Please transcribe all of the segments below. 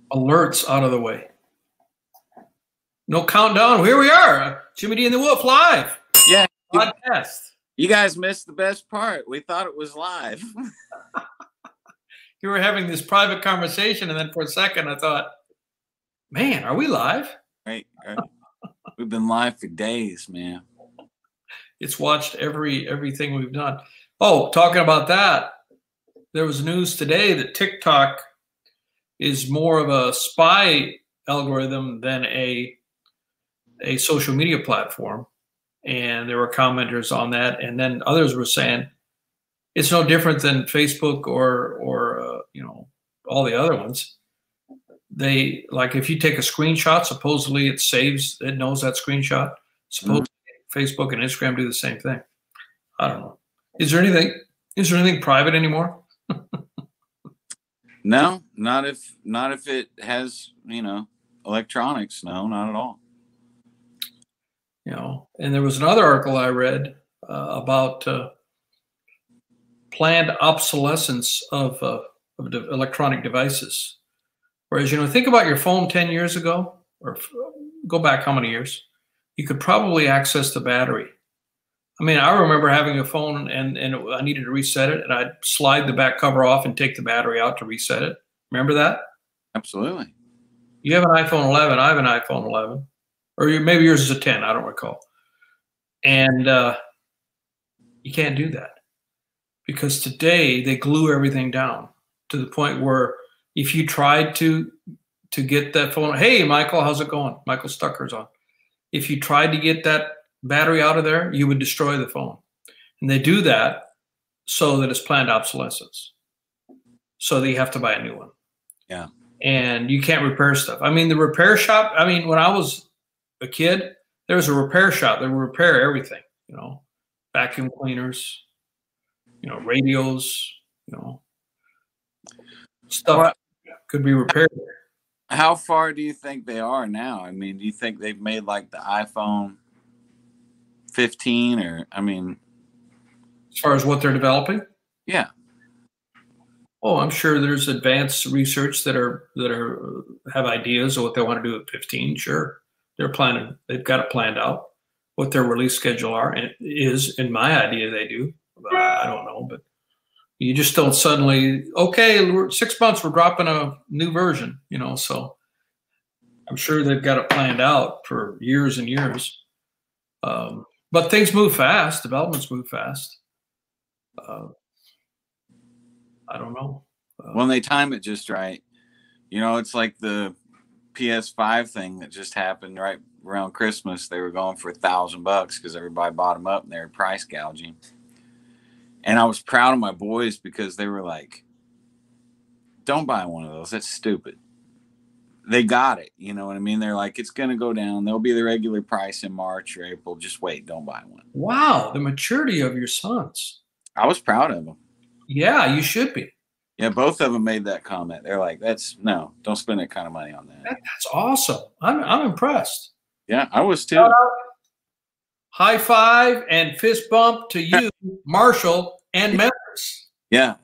Alerts out of the way. No countdown. Here we are. Jimmy D and the Wolf live. Yeah. Podcast. You guys missed the best part. We thought it was live. You were having this private conversation, and then for a second I thought, man, are we live? Right. We've been live for days, man. It's watched everything we've done. Oh, talking about that, there was news today that TikTok is more of a spy algorithm than a social media platform. And there were commenters on that. And then others were saying it's no different than Facebook or all the other ones. They, like, if you take a screenshot, supposedly it knows that screenshot. Supposedly Facebook and Instagram do the same thing. I don't know. Is there anything private anymore? No, not if it has, electronics. No, not at all. And there was another article I read about planned obsolescence of electronic devices. Whereas, think about your phone 10 years ago, or go back how many years, you could probably access the battery. I mean, I remember having a phone and I needed to reset it, and I'd slide the back cover off and take the battery out to reset it. Remember that? Absolutely. You have an iPhone 11. I have an iPhone 11. Or maybe yours is a 10. I don't recall. And you can't do that. Because today they glue everything down to the point where if you tried to get that phone, hey, Michael, how's it going? Michael Stucker's on. If you tried to get that battery out of there, you would destroy the phone. And they do that so that it's planned obsolescence. So that you have to buy a new one. Yeah. And you can't repair stuff. I mean, the repair shop, when I was a kid, there was a repair shop that would repair everything, vacuum cleaners, radios, stuff could be repaired. How far do you think they are now? Do you think they've made like the iPhone 15 or, as far as what they're developing? Yeah. Oh, I'm sure there's advanced research that have ideas of what they want to do at 15. Sure. They're planning. They've got it planned out what their release schedule is. In my idea, they do. I don't know, but you just don't suddenly, okay, 6 months, we're dropping a new version, so I'm sure they've got it planned out for years and years. But things move fast. Developments move fast. I don't know. When they time it just right, it's like the PS5 thing that just happened right around Christmas. They were going for $1,000 because everybody bought them up and they were price gouging. And I was proud of my boys because they were like, don't buy one of those. That's stupid. They got it. You know what I mean? They're like, it's going to go down. They'll be the regular price in March or April. Just wait. Don't buy one. Wow. The maturity of your sons. I was proud of them. Yeah, you should be. Yeah, both of them made that comment. They're like, don't spend that kind of money on that. That's awesome. I'm impressed. Yeah, I was too. High five and fist bump to you, Marshall and Memphis. Yeah.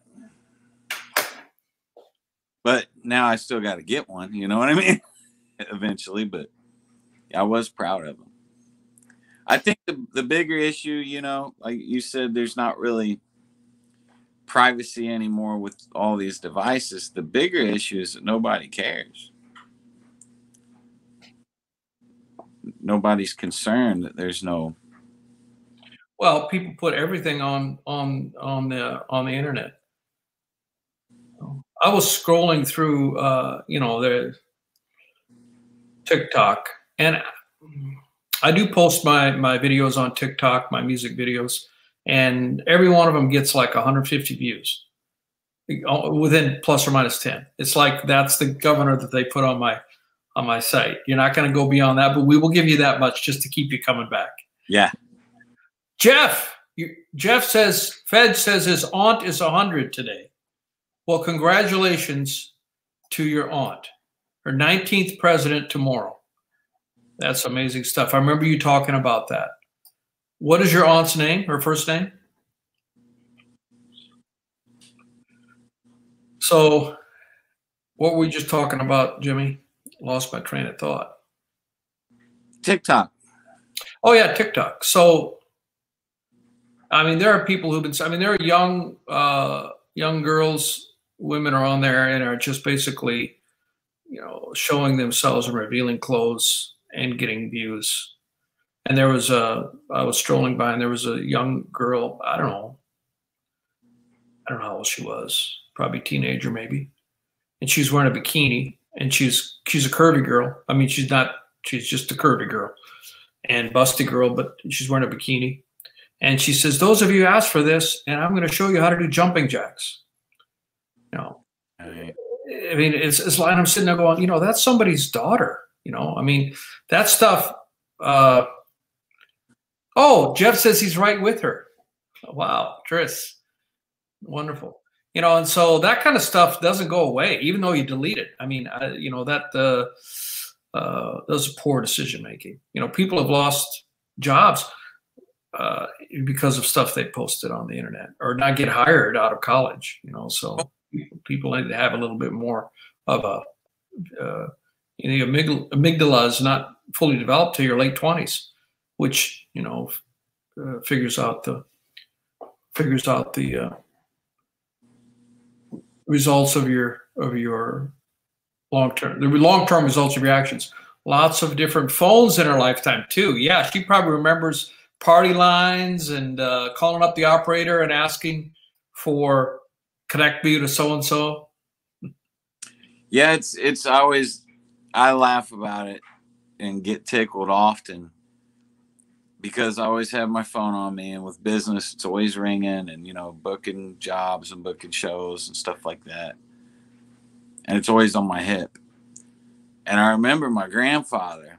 But now I still got to get one, you know what I mean? Eventually, but I was proud of them. I think the bigger issue, like you said, there's not really privacy anymore with all these devices. The bigger issue is that nobody cares. Nobody's concerned that there's no. Well, people put everything on the internet. I was scrolling through, the TikTok, and I do post my videos on TikTok, my music videos, and every one of them gets like 150 views within plus or minus 10. It's like that's the governor that they put on my site. You're not going to go beyond that, but we will give you that much just to keep you coming back. Yeah. Jeff says, Fed says his aunt is 100 today. Well, congratulations to your aunt. Her 19th president tomorrow. That's amazing stuff. I remember you talking about that. What is your aunt's name, her first name? So What were we just talking about, Jimmy? Lost my train of thought. TikTok. Oh yeah, TikTok. So, I mean, there are people who've been. I mean, there are young girls, women are on there and are just basically, showing themselves and revealing clothes and getting views. And I was strolling by and there was a young girl. I don't know how old she was. Probably teenager maybe. And she's wearing a bikini and she's a curvy girl. I mean, she's just a curvy girl and busty girl, but she's wearing a bikini. And she says, those of you asked for this, and I'm going to show you how to do jumping jacks. Right. I mean, it's like I'm sitting there going, that's somebody's daughter. I mean, that stuff. Oh, Jeff says he's right with her. Wow, Tris, wonderful. And so that kind of stuff doesn't go away, even though you delete it. I mean, that was poor decision making. People have lost jobs because of stuff they posted on the internet or not get hired out of college. So people need to have a little bit more of a the amygdala is not fully developed till your late 20s, which figures out the results of your long-term results of your actions. Lots of different phones in her lifetime too. Yeah, she probably remembers party lines and calling up the operator and asking for connect me to so and so. Yeah, it's always, I laugh about it and get tickled often because I always have my phone on me, and with business, it's always ringing and, booking jobs and booking shows and stuff like that. And it's always on my hip. And I remember my grandfather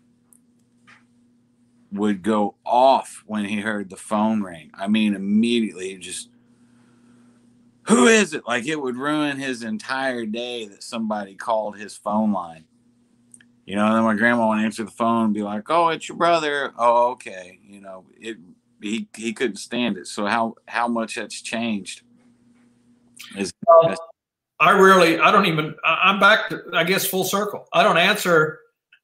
would go off when he heard the phone ring. I mean, immediately just, who is it? Like, it would ruin his entire day that somebody called his phone line. And then my grandma would answer the phone and be like, "Oh, it's your brother." "Oh, okay." He couldn't stand it. So how much that's changed is. I'm back to, I guess, full circle. I don't answer.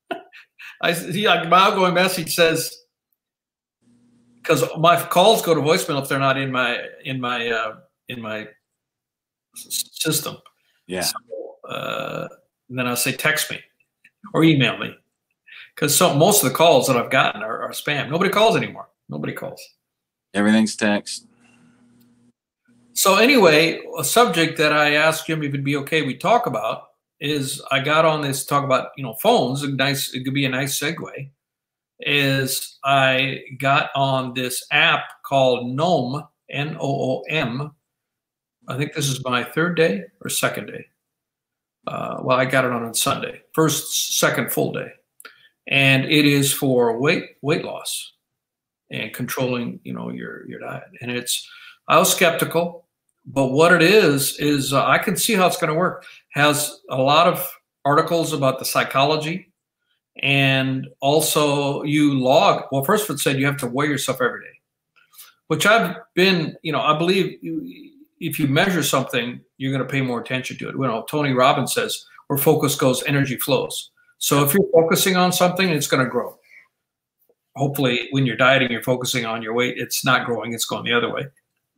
My outgoing message says, because my calls go to voicemail if they're not in my system. Yeah. So, and then I'll say text me or email me, because most of the calls that I've gotten are spam. Nobody calls anymore. Nobody calls. Everything's text. So anyway, a subject that I asked Jim if it'd be okay we talk about is, I got on this to talk about phones. It could be a nice segue. Is I got on this app called Noom, Noom. I think this is my third day or second day. Well, I got it on Sunday, second full day, and it is for weight loss and controlling, your diet. And I was skeptical, but what it is I can see how it's going to work. Has a lot of articles about the psychology, and also you log. Well, first it said you have to weigh yourself every day, which I've been, I believe if you measure something, you're going to pay more attention to it. Tony Robbins says, where focus goes, energy flows. So if you're focusing on something, it's going to grow. Hopefully, when you're dieting, you're focusing on your weight. It's not growing. It's going the other way.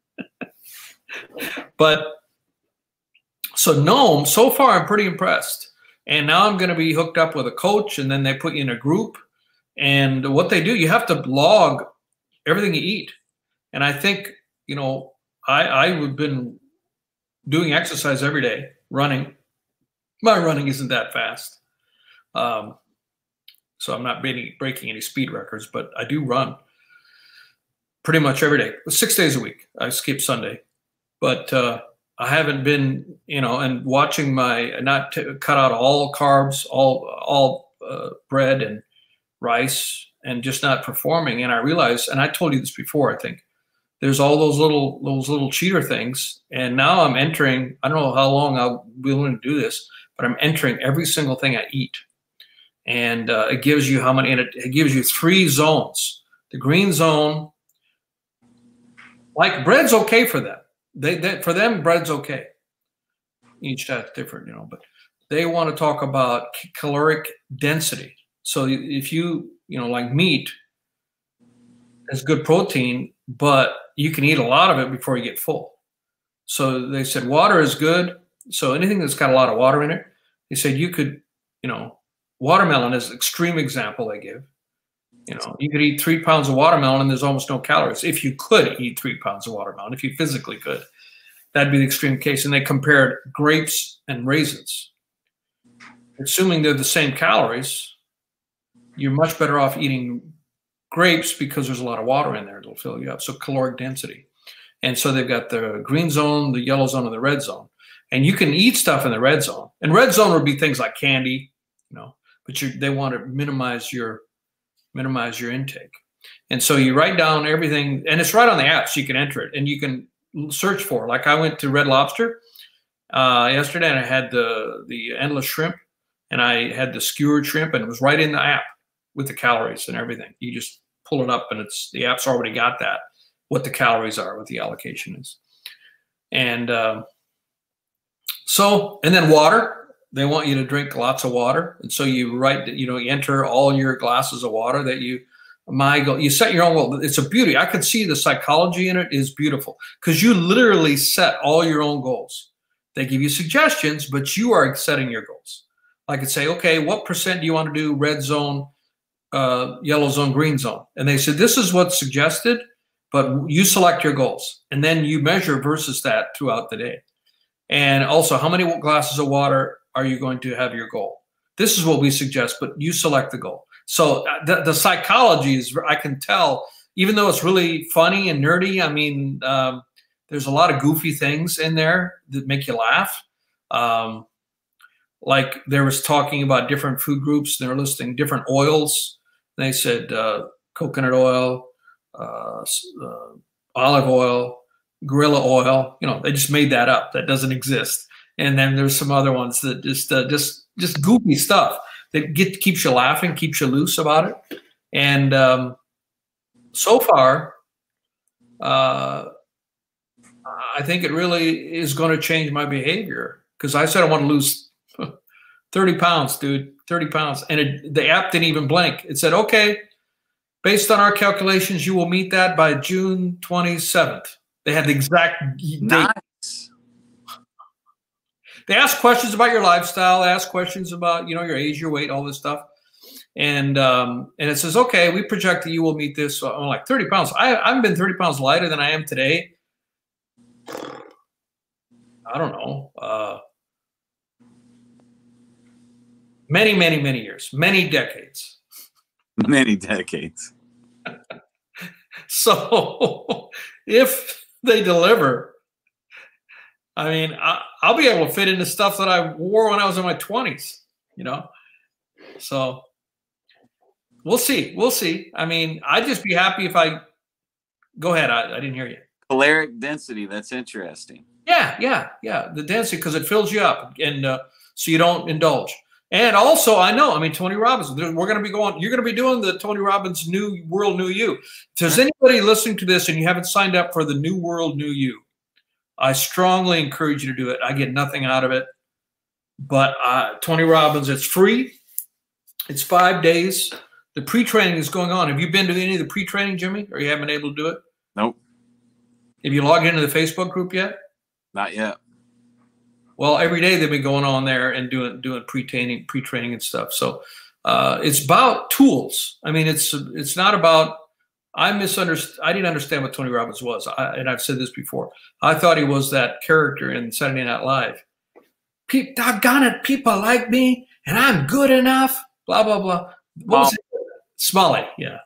But so Noom, so far, I'm pretty impressed. And now I'm going to be hooked up with a coach, and then they put you in a group. And what they do, you have to log everything you eat. And I think, I've been doing exercise every day, running. My running isn't that fast. So I'm not breaking any speed records, but I do run pretty much every day, 6 days a week. I skip Sunday. But I haven't been, and watching cut out all carbs, all bread and rice, and just not performing. And I realized, and I told you this before, I think, there's all those little cheater things. And now I'm entering, I don't know how long I'll be willing to do this, but I'm entering every single thing I eat. And it gives you it gives you 3 zones. The green zone, like bread's okay for them. For them, bread's okay. Each that's different, but they want to talk about caloric density. So if you like meat has good protein, but you can eat a lot of it before you get full. So they said water is good. So anything that's got a lot of water in it, they said you could, watermelon is an extreme example they give. You could eat 3 pounds of watermelon and there's almost no calories. If you could eat 3 pounds of watermelon, if you physically could, that'd be the extreme case. And they compared grapes and raisins. Assuming they're the same calories, you're much better off eating grapes because there's a lot of water in there. It'll fill you up. So caloric density. And so they've got the green zone, the yellow zone, and the red zone. And you can eat stuff in the red zone. And red zone would be things like candy, but they want to minimize your intake. And so you write down everything, and it's right on the app, so you can enter it. And you can search for, like I went to Red Lobster yesterday, and I had the endless shrimp, and I had the skewered shrimp, and it was right in the app with the calories and everything. You just pull it up, and the app's already got that, what the calories are, what the allocation is. And and then water. They want you to drink lots of water. And so you write that, you enter all your glasses of water that you set your own goal. It's a beauty. I could see the psychology in it is beautiful because you literally set all your own goals. They give you suggestions, but you are setting your goals. I could say, okay, what percent do you want to do red zone, yellow zone, green zone? And they said, this is what's suggested, but you select your goals. And then you measure versus that throughout the day. And also, how many glasses of water are you going to have your goal? This is what we suggest, but you select the goal. So the psychology is, I can tell, even though it's really funny and nerdy, I mean, there's a lot of goofy things in there that make you laugh. Like there was talking about different food groups. They're listing different oils. They said coconut oil, olive oil, gorilla oil. They just made that up. That doesn't exist. And then there's some other ones that just goofy stuff that keeps you laughing, keeps you loose about it. And so far, I think it really is going to change my behavior because I said I want to lose 30 pounds, dude, 30 pounds. And the app didn't even blink. It said, okay, based on our calculations, you will meet that by June 27th. They had the exact date. Nice. They ask questions about your lifestyle. They ask questions about, your age, your weight, all this stuff. And it says, okay, we project that you will meet this. So I'm like 30 pounds. I've been 30 pounds lighter than I am today. I don't know. Many, many, many years, many decades. Many decades. So if they deliver, I mean, I'll be able to fit into stuff that I wore when I was in my 20s, So we'll see. We'll see. I mean, I'd just be happy if go ahead. I didn't hear you. Caloric density. That's interesting. Yeah. The density, because it fills you up and so you don't indulge. And also, Tony Robbins, you're going to be doing the Tony Robbins New World, New You. If there's anybody listening to this and you haven't signed up for the New World, New You, I strongly encourage you to do it. I get nothing out of it. But Tony Robbins, it's free. It's 5 days. The pre-training is going on. Have you been to any of the pre-training, Jimmy? Or you haven't been able to do it? Nope. Have you logged into the Facebook group yet? Not yet. Well, every day they've been going on there and doing pre-training and stuff. So it's about tools. I mean, it's not about. I didn't understand what Tony Robbins was, and I've said this before. I thought he was that character in Saturday Night Live. Doggone it, people like me, and I'm good enough. Blah blah blah. What was it? Smalley, yeah.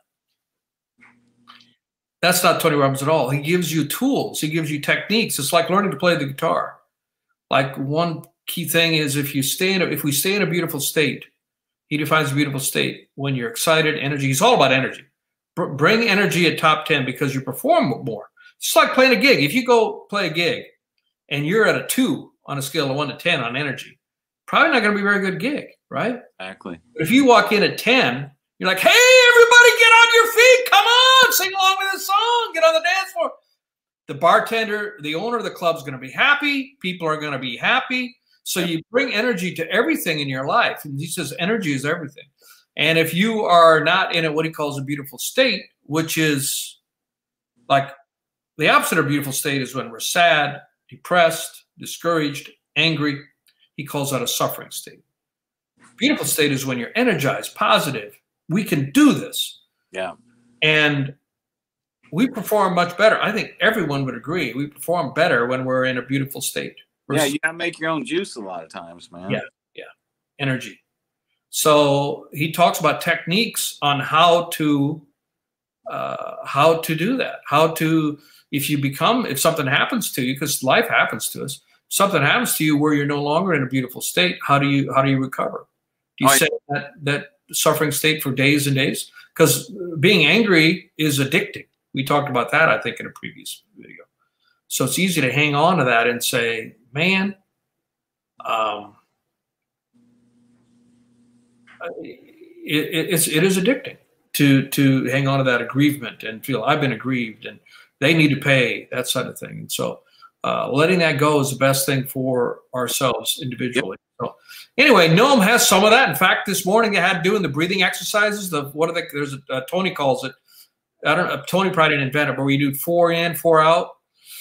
That's not Tony Robbins at all. He gives you tools. He gives you techniques. It's like learning to play the guitar. Like one key thing is if we stay in a beautiful state, he defines a beautiful state when you're excited, energy. He's all about energy. Bring energy at top 10 because you perform more. It's like playing a gig. If you go play a gig and you're at a 2 on a scale of 1 to 10 on energy, probably not going to be a very good gig, right? Exactly. But if you walk in at 10, you're like, hey, everybody get on your feet. Come on, sing along with this song. Get on the dance floor. The bartender, the owner of the club is going to be happy. People are going to be happy. So you bring energy to everything in your life. And he says energy is everything. And if you are not in what he calls a beautiful state, which is like the opposite of beautiful state is when we're sad, depressed, discouraged, angry. He calls that a suffering state. Beautiful state is when you're energized, positive. We can do this. Yeah. And we perform much better. I think everyone would agree. We perform better when we're in a beautiful state. Yeah, you gotta make your own juice a lot of times, man. Yeah. Energy. So he talks about techniques on how to do that. How to, if something happens to you, because life happens to us, something happens to you where you're no longer in a beautiful state, how do you recover? Do you sit in that suffering state for days and days? Because being angry is addicting. We talked about that, I think, in a previous video. So it's easy to hang on to that and say, man, it is addicting to hang on to that aggrievement and feel I've been aggrieved and they need to pay, that sort of thing. And so letting that go is the best thing for ourselves individually. Yep. So anyway, Noam has some of that. In fact, this morning they had doing the breathing exercises. There's Tony calls it. I don't know. Tony probably didn't invent it, but we do 4 in, 4 out,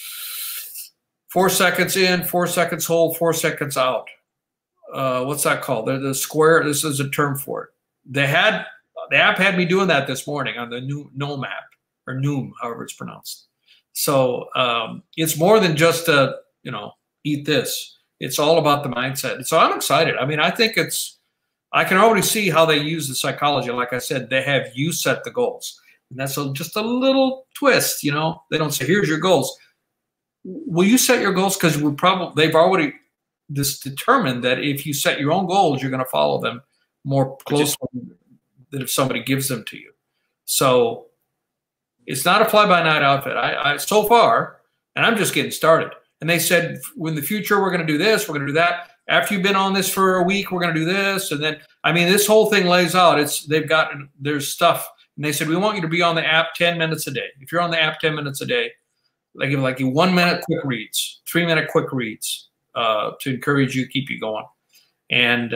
4 seconds in, 4 seconds hold, 4 seconds out. What's that called? The square. This is a term for it. The app had me doing that this morning on the new Noam app, or Noom, however it's pronounced. So it's more than just eat this. It's all about the mindset. And so I'm excited. I mean, I think I can already see how they use the psychology. Like I said, they have you set the goals. And that's just a little twist, They don't say, here's your goals. Will you set your goals? Because they've already determined that if you set your own goals, you're going to follow them more closely than if somebody gives them to you. So it's not a fly-by-night outfit. I so far, and I'm just getting started. And they said, in the future, we're going to do this, we're going to do that. After you've been on this for a week, we're going to do this. And then, this whole thing lays out. There's stuff. And they said, we want you to be on the app 10 minutes a day. If you're on the app 10 minutes a day, they give like you 1 minute quick reads, 3 minute quick reads to encourage you, keep you going. And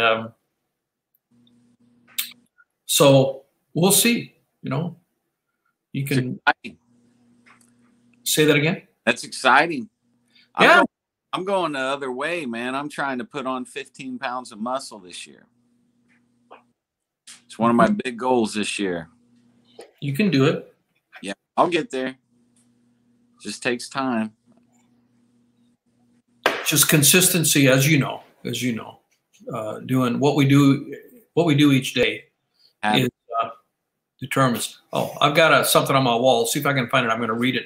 so we'll see, You can say that again. That's exciting. Yeah. I'm going the other way, man. I'm trying to put on 15 pounds of muscle this year. It's one of my big goals this year. You can do it. Yeah, I'll get there. Just takes time. Just consistency, as you know, doing what we do each day is determines. Oh, I've got something on my wall. See if I can find it. I'm going to read it.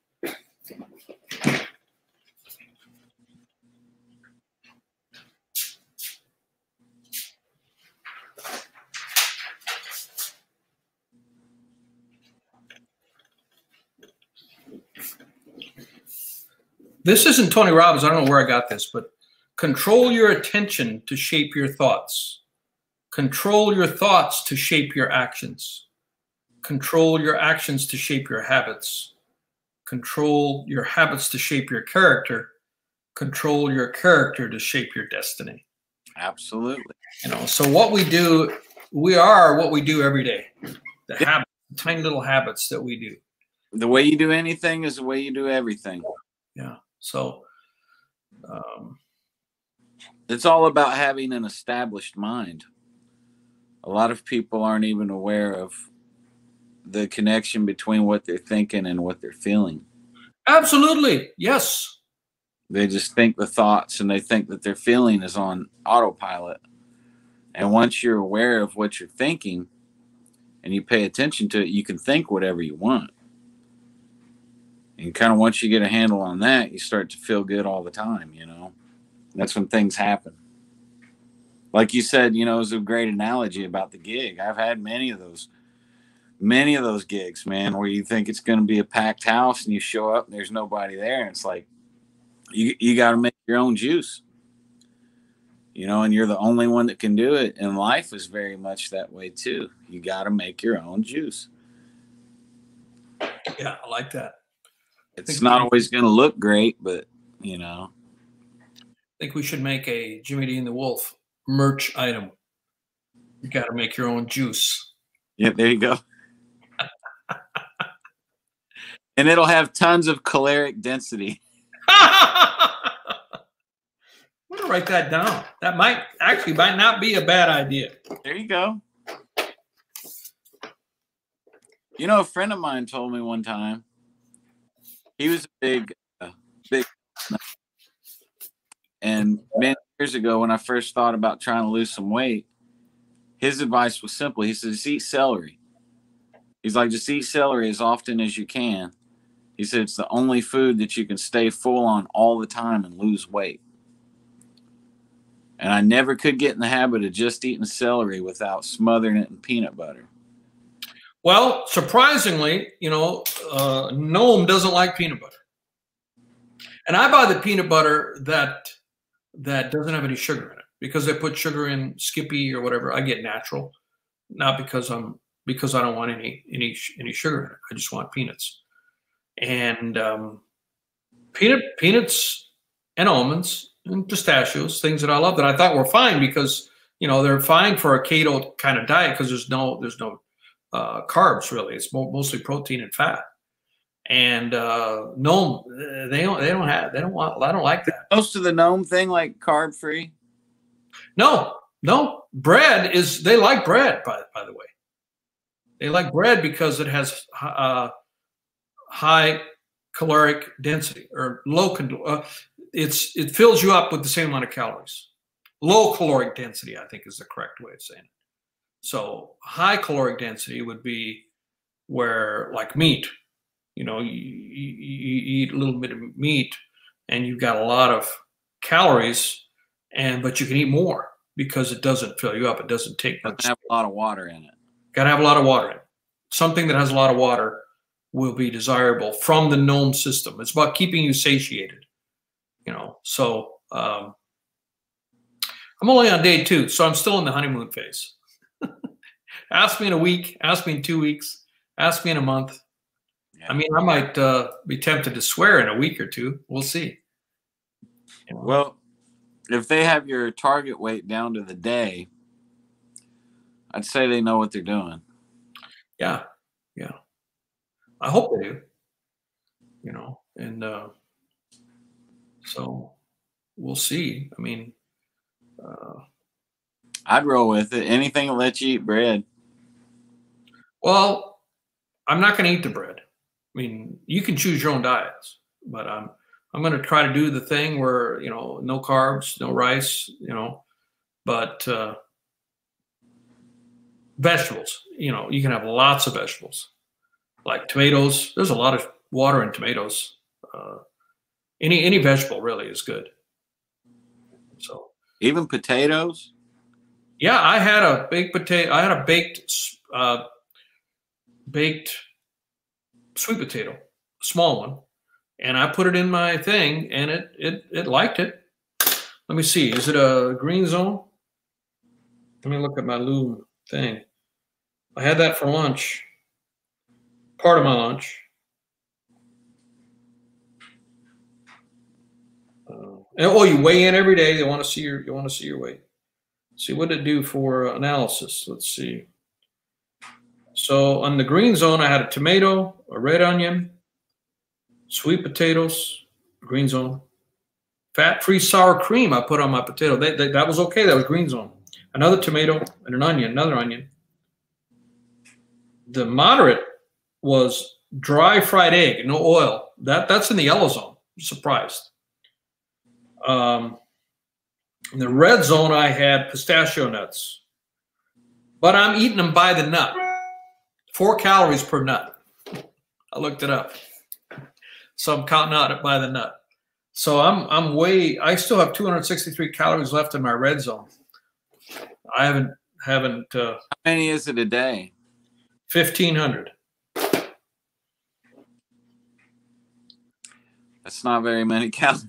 This isn't Tony Robbins. I don't know where I got this, but control your attention to shape your thoughts. Control your thoughts to shape your actions. Control your actions to shape your habits. Control your habits to shape your character. Control your character to shape your destiny. Absolutely. So what we do, we are what we do every day. The habits, the tiny little habits that we do. The way you do anything is the way you do everything. Yeah. So it's all about having an established mind. A lot of people aren't even aware of the connection between what they're thinking and what they're feeling. Absolutely. Yes. They just think the thoughts and they think that their feeling is on autopilot. And once you're aware of what you're thinking and you pay attention to it, you can think whatever you want. And kind of once you get a handle on that, you start to feel good all the time, That's when things happen. Like you said, it was a great analogy about the gig. I've had many of those gigs, man, where you think it's going to be a packed house and you show up and there's nobody there. And it's like, you got to make your own juice, and you're the only one that can do it. And life is very much that way too. You got to make your own juice. Yeah, I like that. It's not always going to look great, but, think we should make a Jimmy Dean the Wolf merch item. You got to make your own juice. Yeah, there you go. And it'll have tons of caloric density. I'm going to write that down. That might not be a bad idea. There you go. You know, a friend of mine told me one time, he was a big, and many years ago when I first thought about trying to lose some weight, his advice was simple. He said, just eat celery. He's like, just eat celery as often as you can. He said, it's the only food that you can stay full on all the time and lose weight. And I never could get in the habit of just eating celery without smothering it in peanut butter. Well, surprisingly, you know, Noam doesn't like peanut butter. And I buy the peanut butter that doesn't have any sugar in it, because they put sugar in Skippy or whatever. I get natural, not because I don't want any sugar in it. I just want peanuts. And peanuts and almonds and pistachios, things that I love that I thought were fine because, you know, they're fine for a keto kind of diet because there's no carbs really. It's mostly protein and fat. And no, I don't like that. Most of the Noam thing like carb free. No, bread is. They like bread, by the way. They like bread because it has high caloric density or low. It fills you up with the same amount of calories. Low caloric density, I think, is the correct way of saying it. So high caloric density would be where, like meat, you know, you eat a little bit of meat and you've got a lot of calories, but you can eat more because it doesn't fill you up. It doesn't take much. Have a lot of water in it. Got to have a lot of water in it. Something that has a lot of water will be desirable from the Noam system. It's about keeping you satiated, you know. So I'm only on day 2, so I'm still in the honeymoon phase. Ask me in a week, ask me in 2 weeks, ask me in a month. Yeah. I mean, I might be tempted to swear in a week or 2. We'll see. You know? Well, if they have your target weight down to the day, I'd say they know what they're doing. Yeah. I hope they do. You know, and so we'll see. I mean, I'd roll with it. Anything that lets you eat bread. Well, I'm not going to eat the bread. I mean, you can choose your own diets, but I'm going to try to do the thing where, you know, no carbs, no rice, you know, but vegetables, you know, you can have lots of vegetables like tomatoes. There's a lot of water in tomatoes. Any vegetable really is good. So even potatoes. Yeah, I had a baked potato. I had a baked sweet potato, a small one, and I put it in my thing, and it liked it. Let me see. Is it a green zone? Let me look at my Loom thing. I had that for lunch. Part of my lunch. You weigh in every day. They want to see your weight. See what did it do for analysis. Let's see. So on the green zone, I had a tomato, a red onion, sweet potatoes, green zone. Fat-free sour cream I put on my potato. That was okay. That was green zone. Another tomato and an onion, another onion. The moderate was dry fried egg, no oil. That's in the yellow zone. I'm surprised. In the red zone, I had pistachio nuts. But I'm eating them by the nut. 4 calories per nut. I looked it up. So I'm counting out it by the nut. So I still have 263 calories left in my red zone. I haven't how many is it a day? 1,500. That's not very many calories.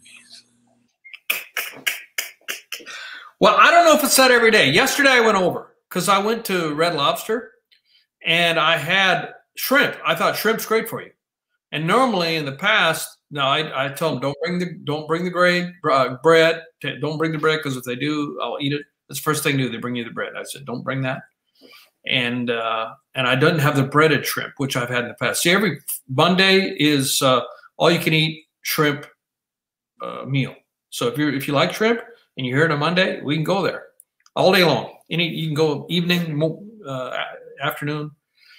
Well, I don't know if it's that every day. Yesterday I went over because I went to Red Lobster and I had shrimp. I thought shrimp's great for you. And normally in the past, No, I tell them don't bring the bread. Don't bring the bread because if they do, I'll eat it. That's the first thing they do. They bring you the bread. I said, don't bring that. And I didn't have the breaded shrimp, which I've had in the past. See, every Monday is all you can eat shrimp meal. So if you like shrimp and you're here on a Monday, we can go there all day long. You can go evening, afternoon.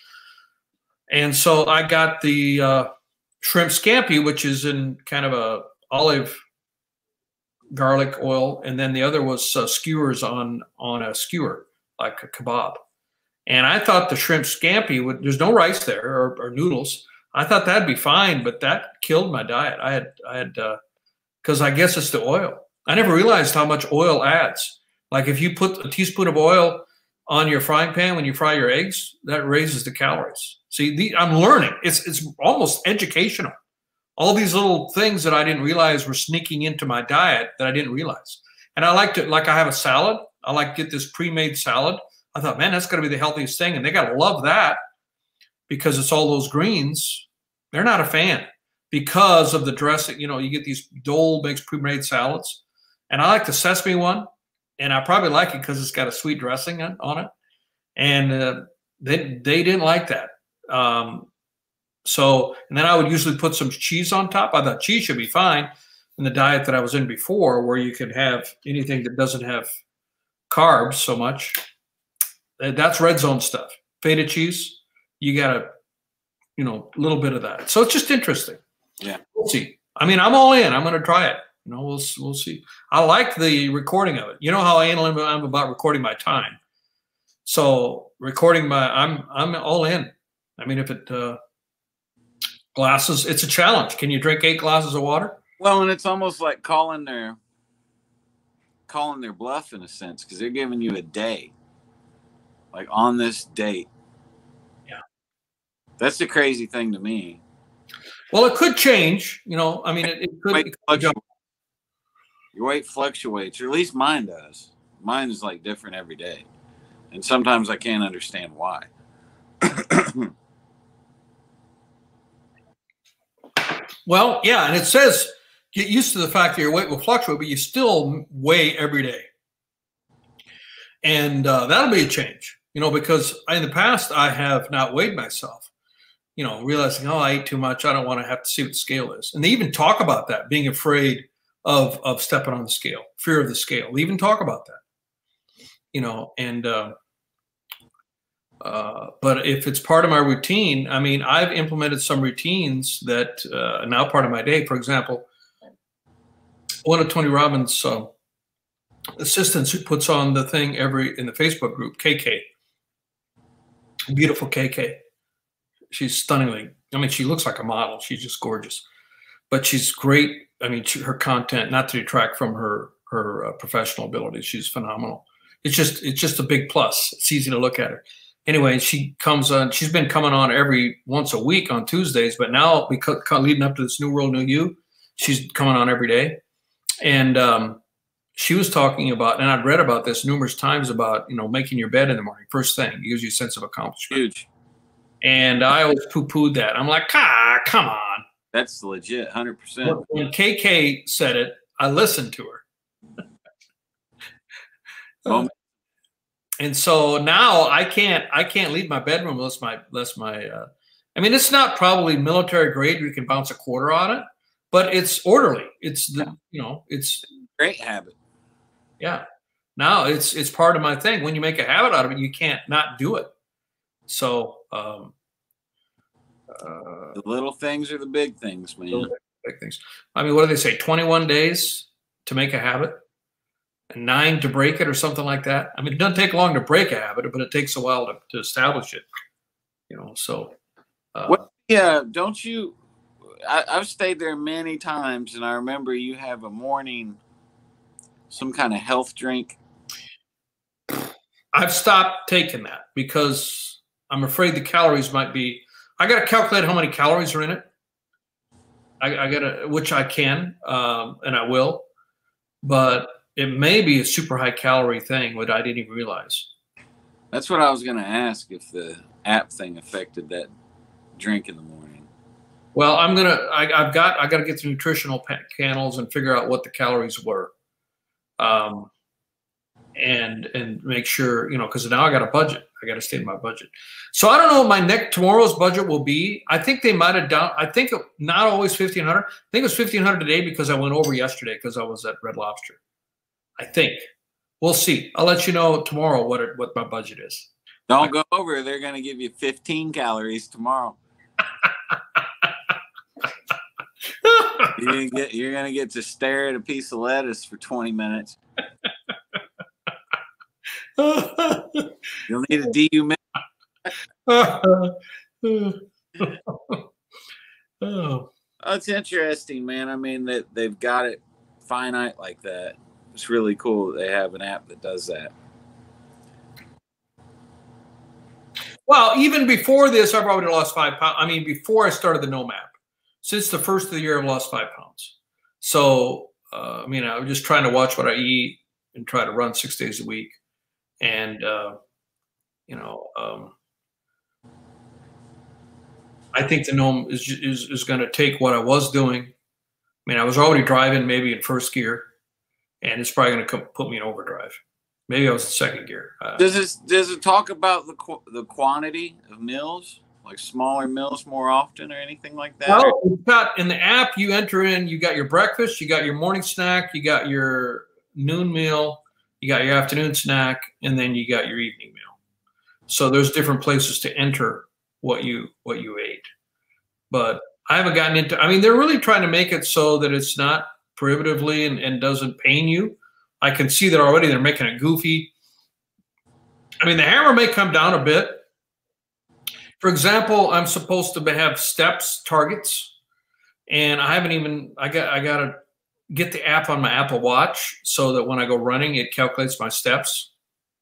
And so I got the shrimp scampi, which is in kind of a olive garlic oil, and then the other was skewers on a skewer, like a kebab. And I thought the shrimp scampi there's no rice there or noodles. I thought that'd be fine, but that killed my diet. I had because I guess it's the oil. I never realized how much oil adds. Like if you put a teaspoon of oil on your frying pan when you fry your eggs, that raises the calories. See, I'm learning. It's almost educational. All these little things that I didn't realize were sneaking into my diet that I didn't realize. And I like I have a salad. I like to get this pre-made salad. I thought, man, that's going to be the healthiest thing. And they got to love that because it's all those greens. They're not a fan because of the dressing. You know, you get these Dole makes pre-made salads. And I like the sesame one. And I probably like it because it's got a sweet dressing on it. And they didn't like that. And then I would usually put some cheese on top. I thought cheese should be fine in the diet that I was in before, where you can have anything that doesn't have carbs so much. That's red zone stuff. Feta cheese, you got a little bit of that. So it's just interesting. Yeah. We'll see. I mean, I'm all in. I'm going to try it. We'll see. I like the recording of it. You know how anal I'm about recording my time. So I'm all in. I mean, if it glasses, it's a challenge. Can you drink 8 glasses of water? Well, and it's almost like calling their bluff in a sense, because they're giving you a day, like on this date. Yeah, that's the crazy thing to me. Well, it could change. I mean, it could. Your weight fluctuates, or at least mine does. Mine is like different every day, and sometimes I can't understand why. Well, yeah, and it says get used to the fact that your weight will fluctuate, but you still weigh every day. And that'll be a change, because in the past I have not weighed myself, realizing, I ate too much. I don't want to have to see what the scale is. And they even talk about that, being afraid of stepping on the scale, fear of the scale. They even talk about that, but if it's part of my routine, I mean, I've implemented some routines that are now part of my day. For example, one of Tony Robbins' assistants who puts on the thing in the Facebook group, KK, beautiful KK. She's stunningly, she looks like a model. She's just gorgeous, but she's great. I mean, her content, not to detract from her professional abilities, she's phenomenal. It's just a big plus. It's easy to look at her. Anyway, she comes on. She's been coming on every once a week on Tuesdays, but now because leading up to this New World, New You, she's coming on every day. And she was talking about, and I'd read about this numerous times about, making your bed in the morning, first thing. It gives you a sense of accomplishment. Huge. And I always poo-pooed that. I'm like, come on. That's legit, 100%. When KK said it, I listened to her. And so now I can't leave my bedroom unless my I mean, it's not probably military grade where you can bounce a quarter on it, but it's orderly. It's it's great habit. Yeah. Now it's part of my thing. When you make a habit out of it, you can't not do it. So the little things are the big things, man. Big things. I mean, what do they say? 21 days to make a habit? And 9 to break it, or something like that. I mean, it doesn't take long to break a habit, but it takes a while to establish it. So. Yeah, don't you? I've stayed there many times, and I remember you have a morning, some kind of health drink. I've stopped taking that because I'm afraid the calories might be. I got to calculate how many calories are in it. I got to, which I can, and I will, but. It may be a super high calorie thing, but I didn't even realize. That's what I was going to ask, if the app thing affected that drink in the morning. Well, I've got to get the nutritional panels and figure out what the calories were, and make sure, because now I got a budget. I got to stay in my budget. So I don't know what tomorrow's budget will be. I think they might have I think not always 1,500. I think it was 1,500 today because I went over yesterday because I was at Red Lobster. I think we'll see. I'll let you know tomorrow what my budget is. Don't go over. They're going to give you 15 calories tomorrow. You're gonna get to stare at a piece of lettuce for 20 minutes. You'll need a dehumidity. That's interesting, man. I mean, that they've got it finite like that. It's really cool that they have an app that does that. Well, even before this, I've already lost 5 pounds. I mean, before I started the NOM app. Since the first of the year, I've lost 5 pounds. So, I mean, I'm just trying to watch what I eat and try to run 6 days a week. And, I think the NOM is going to take what I was doing. I mean, I was already driving maybe in first gear, and it's probably going to put me in overdrive. Maybe I was in second gear. Does it talk about the quantity of meals? Like smaller meals more often or anything like that? Well, we've got in the app, you enter in, you got your breakfast, you got your morning snack, you got your noon meal, you got your afternoon snack, and then you got your evening meal. So there's different places to enter what you ate. But I haven't gotten into, I mean, they're really trying to make it so that it's not prohibitively and doesn't pain you. I can see that already. They're making it goofy. I mean, the hammer may come down a bit. For example, I'm supposed to have steps targets, and I haven't even. I got to get the app on my Apple Watch so that when I go running, it calculates my steps.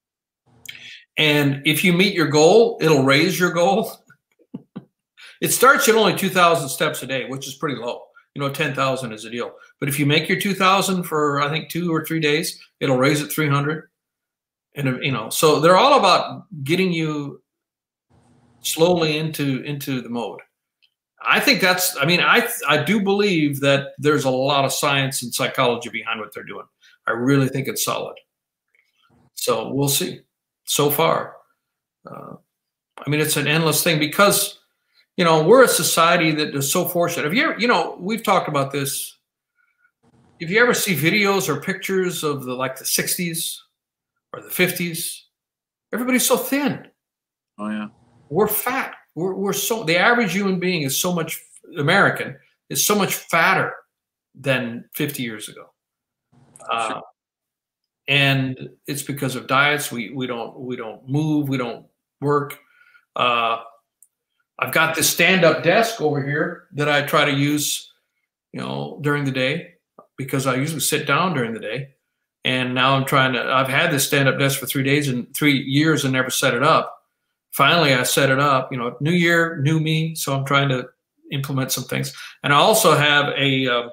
And if you meet your goal, it'll raise your goal. It starts at only 2,000 steps a day, which is pretty low. 10,000 is a deal. But if you make your 2,000 for I think 2 or 3 days, it'll raise it 300. And so they're all about getting you slowly into the mode. I think I do believe that there's a lot of science and psychology behind what they're doing. I really think it's solid. So we'll see. So far, I mean, it's an endless thing because, we're a society that is so fortunate. Have you ever, we've talked about this. If you ever see videos or pictures of the 60s or the 50s, everybody's so thin. Oh yeah. We're fat. We're so, the average human being is so much, American is so much fatter than 50 years ago. Sure. And it's because of diets. We don't move. We don't work. I've got this stand-up desk over here that I try to use, during the day because I usually sit down during the day. And now I've had this stand-up desk for 3 years and never set it up. Finally, I set it up, new year, new me. So I'm trying to implement some things. And I also have a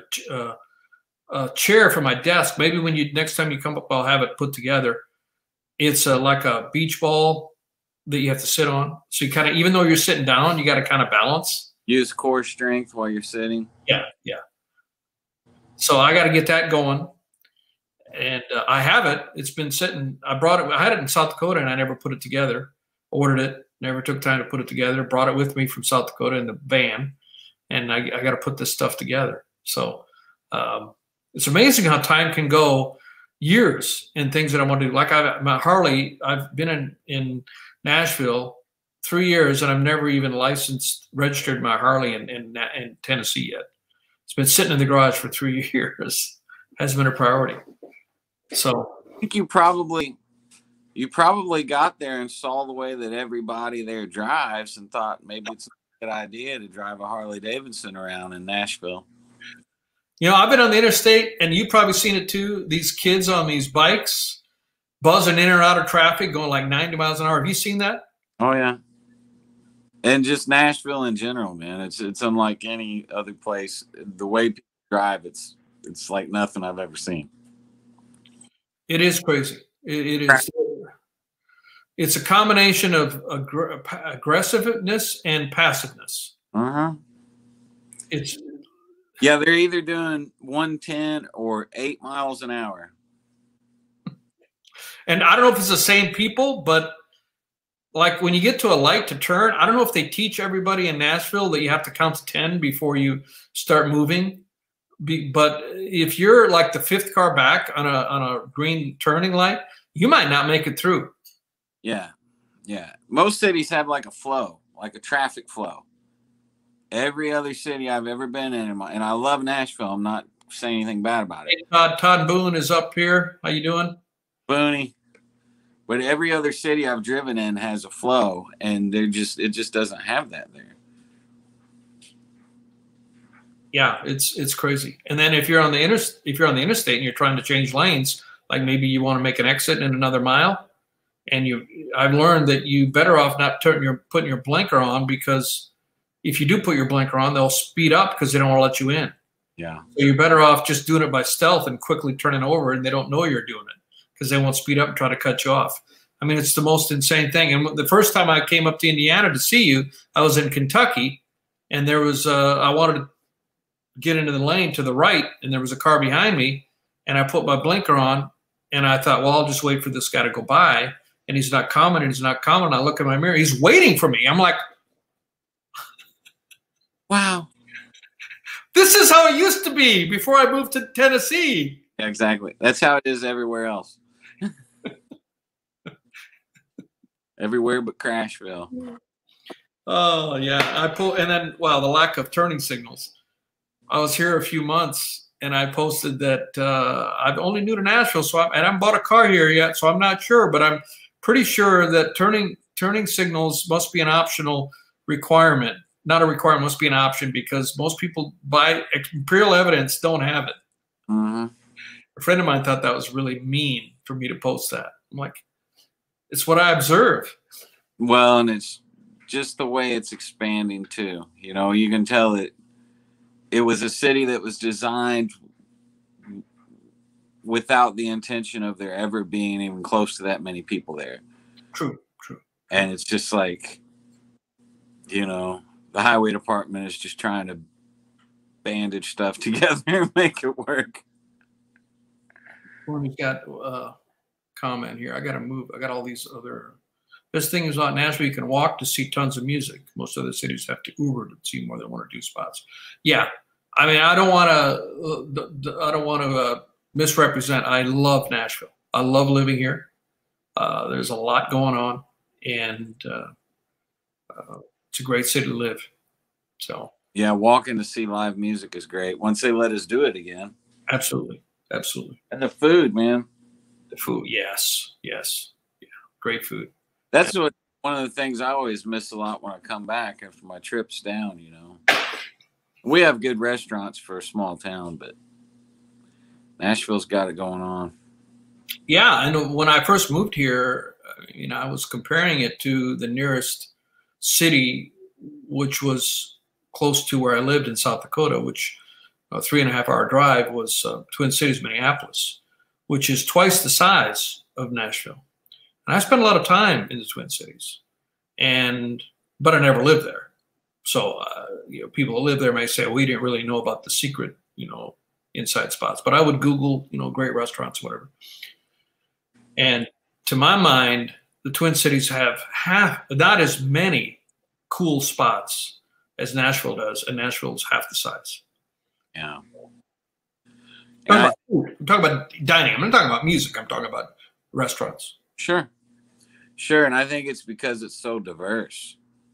chair for my desk. Maybe next time you come up, I'll have it put together. It's like a beach ball that you have to sit on. So you even though you're sitting down, you got to kind of balance. Use core strength while you're sitting. Yeah. So I got to get that going. And I have it. It's been sitting. I had it in South Dakota and I never put it together. Ordered it, never took time to put it together, brought it with me from South Dakota in the van, and I got to put this stuff together. So it's amazing how time can go, years in things that I want to do. Like my Harley, I've been in Nashville 3 years, and I've never even registered my Harley in Tennessee yet. It's been sitting in the garage for 3 years. Has been a priority. So I think you probably got there and saw the way that everybody there drives and thought maybe it's a good idea to drive a Harley Davidson around in Nashville. I've been on the interstate, and you've probably seen it too. These kids on these bikes buzzing in or out of traffic, going like 90 miles an hour. Have you seen that? Oh yeah. And just Nashville in general, man. It's unlike any other place. The way people drive, it's like nothing I've ever seen. It is crazy. It is. It's a combination of aggressiveness and passiveness. Uh-huh. Yeah, they're either doing 110 or 8 miles an hour. And I don't know if it's the same people, but like when you get to a light to turn, I don't know if they teach everybody in Nashville that you have to count to 10 before you start moving. But if you're like the fifth car back on a green turning light, you might not make it through. Yeah. Yeah. Most cities have like a flow, like a traffic flow. Every other city I've ever been in, and I love Nashville. I'm not saying anything bad about it. Hey, Todd Boone is up here. How you doing? Booney. But every other city I've driven in has a flow, and it just doesn't have that there. Yeah, it's crazy. And then if you're on the interstate and you're trying to change lanes, like maybe you want to make an exit in another mile, and I've learned that you better off not putting your blinker on, because if you do put your blinker on, they'll speed up because they don't want to let you in. Yeah. So you're better off just doing it by stealth and quickly turning over, and they don't know you're doing it because they won't speed up and try to cut you off. I mean, it's the most insane thing. And the first time I came up to Indiana to see you, I was in Kentucky, and there was I wanted to get into the lane to the right, and there was a car behind me, and I put my blinker on, and I thought, well, I'll just wait for this guy to go by, and he's not coming, and he's not coming. And I look in my mirror, he's waiting for me. I'm like, wow. This is how it used to be before I moved to Tennessee. Yeah, exactly. That's how it is everywhere else. Everywhere but Crashville. Oh yeah, and then the lack of turning signals. I was here a few months, and I posted that I'm only new to Nashville, I haven't bought a car here yet, so I'm not sure, but I'm pretty sure that turning signals must be an optional requirement. Not a requirement, must be an option, because most people by imperial evidence don't have it. Mm-hmm. A friend of mine thought that was really mean for me to post that. I'm like, it's what I observe. Well, and it's just the way it's expanding too. You know, you can tell that it was a city that was designed without the intention of there ever being even close to that many people there. True. And it's just like, you know, the highway department is just trying to bandage stuff together and make it work. We've got a comment here. I got to move. I got all these other. This thing is on Nashville. You can walk to see tons of music. Most other cities have to Uber to see more than one or two spots. Yeah, I mean, I don't want to misrepresent. I love Nashville. I love living here. There's a lot going on, and it's a great city to live. So yeah, walking to see live music is great once they let us do it again. Absolutely. And the food, man. The food, yes, yeah, great food. That's one of the things I always miss a lot when I come back after my trips down. You know, we have good restaurants for a small town, but Nashville's got it going on. Yeah, and when I first moved here, I was comparing it to the nearest city, which was close to where I lived in South Dakota, which a 3.5-hour drive was Twin Cities, Minneapolis, which is twice the size of Nashville. And I spent a lot of time in the Twin Cities, but I never lived there. So people who live there may say, we didn't really know about the secret, inside spots. But I would Google, great restaurants, whatever. And to my mind, the Twin Cities have not as many cool spots as Nashville does, and Nashville's half the size. Yeah. I'm talking about dining. I'm not talking about music. I'm talking about restaurants. Sure. And I think it's because it's so diverse.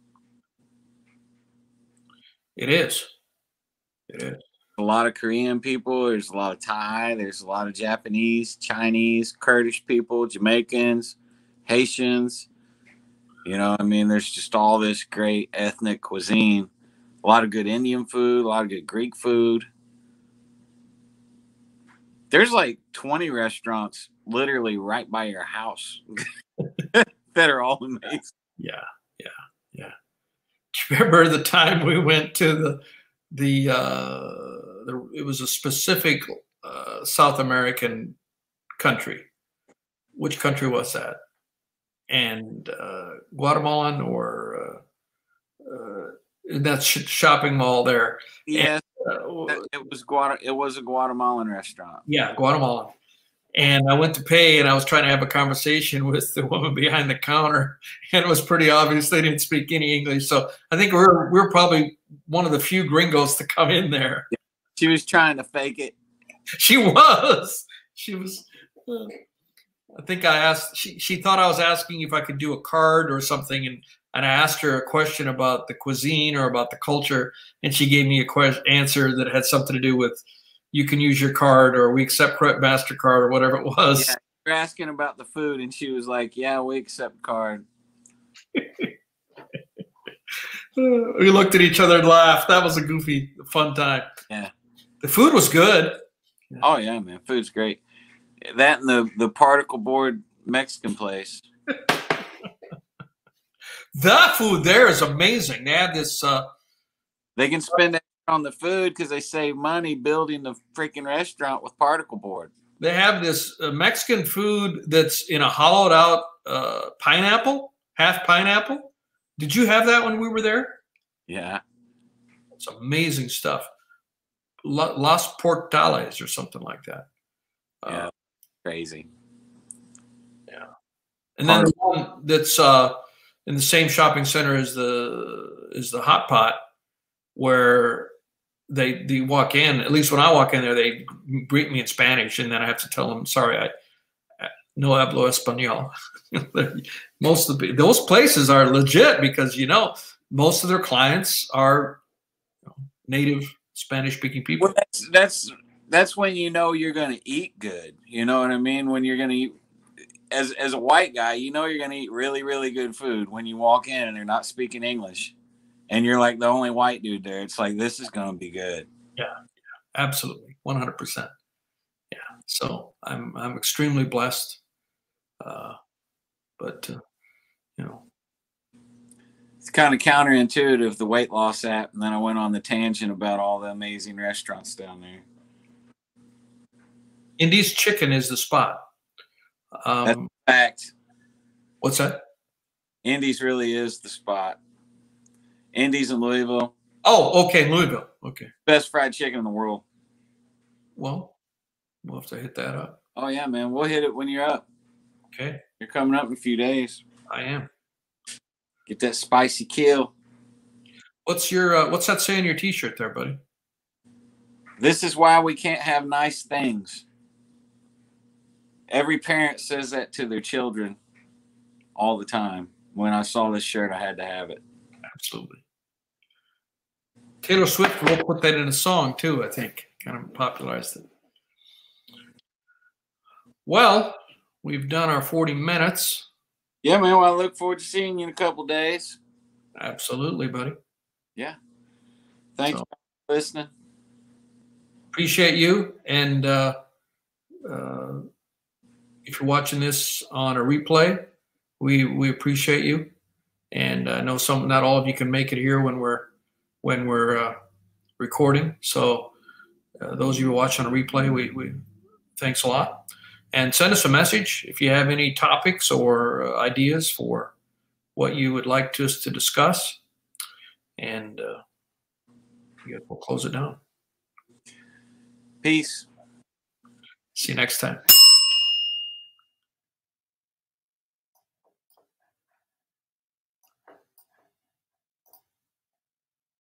It is. A lot of Korean people. There's a lot of Thai. There's a lot of Japanese, Chinese, Kurdish people, Jamaicans, Haitians. There's just all this great ethnic cuisine. A lot of good Indian food, a lot of good Greek food. There's like 20 restaurants literally right by your house that are all amazing. Yeah. Do you remember the time we went to it was a specific South American country. Which country was that? And Guatemalan or in that shopping mall there. Yes, And, it was a Guatemalan restaurant. yeah, Guatemalan. And I went to pay, and I was trying to have a conversation with the woman behind the counter, and it was pretty obvious they didn't speak any English. So I think we're probably one of the few gringos to come in there. She was trying to fake it. She was. She was. I think I asked. She thought I was asking if I could do a card or something, and I asked her a question about the cuisine or about the culture, and she gave me a answer that had something to do with, you can use your card, or we accept MasterCard, or whatever it was. Yeah, you're asking about the food, and she was like, "Yeah, we accept card." We looked at each other and laughed. That was a goofy, fun time. Yeah, the food was good. Oh yeah, man, food's great. That and the particle board Mexican place. The food there is amazing. They have this. They can spend on the food because they save money building the freaking restaurant with particle board. They have this Mexican food that's in a hollowed out pineapple, half pineapple. Did you have that when we were there? Yeah. It's amazing stuff. Las Portales or something like that. Yeah. Crazy. Yeah. And then the one that's in the same shopping center as the Hot Pot, where they walk in, at least when I walk in there, they greet me in Spanish, and then I have to tell them, sorry, I no hablo español. Most of those places are legit because, most of their clients are native Spanish-speaking people. Well, that's when you're going to eat good. You know what I mean? When you're going to eat, as a white guy, you're going to eat really, really good food when you walk in and they're not speaking English. And you're like the only white dude there. It's like, this is going to be good. Yeah, absolutely. 100%. Yeah. So I'm extremely blessed. But it's kind of counterintuitive, the weight loss app. And then I went on the tangent about all the amazing restaurants down there. Indy's Chicken is the spot. That's a fact. What's that? Indy's really is the spot. Indy's in Louisville. Oh, okay, Louisville. Okay. Best fried chicken in the world. Well, we'll have to hit that up. Oh, yeah, man. We'll hit it when you're up. Okay. You're coming up in a few days. I am. Get that spicy kill. What's that say on your T-shirt there, buddy? This is why we can't have nice things. Every parent says that to their children all the time. When I saw this shirt, I had to have it. Absolutely. Taylor Swift will put that in a song too, I think. Kind of popularized it. Well, we've done our 40 minutes. Yeah, man. Well, I look forward to seeing you in a couple of days. Absolutely, buddy. Yeah. Thanks for listening. Appreciate you. And if you're watching this on a replay, we appreciate you. And I know not all of you can make it here when we're recording. So those of you who watch on a replay, we thanks a lot. And send us a message if you have any topics or ideas for what you would like us to discuss. And we'll close it down. Peace. See you next time.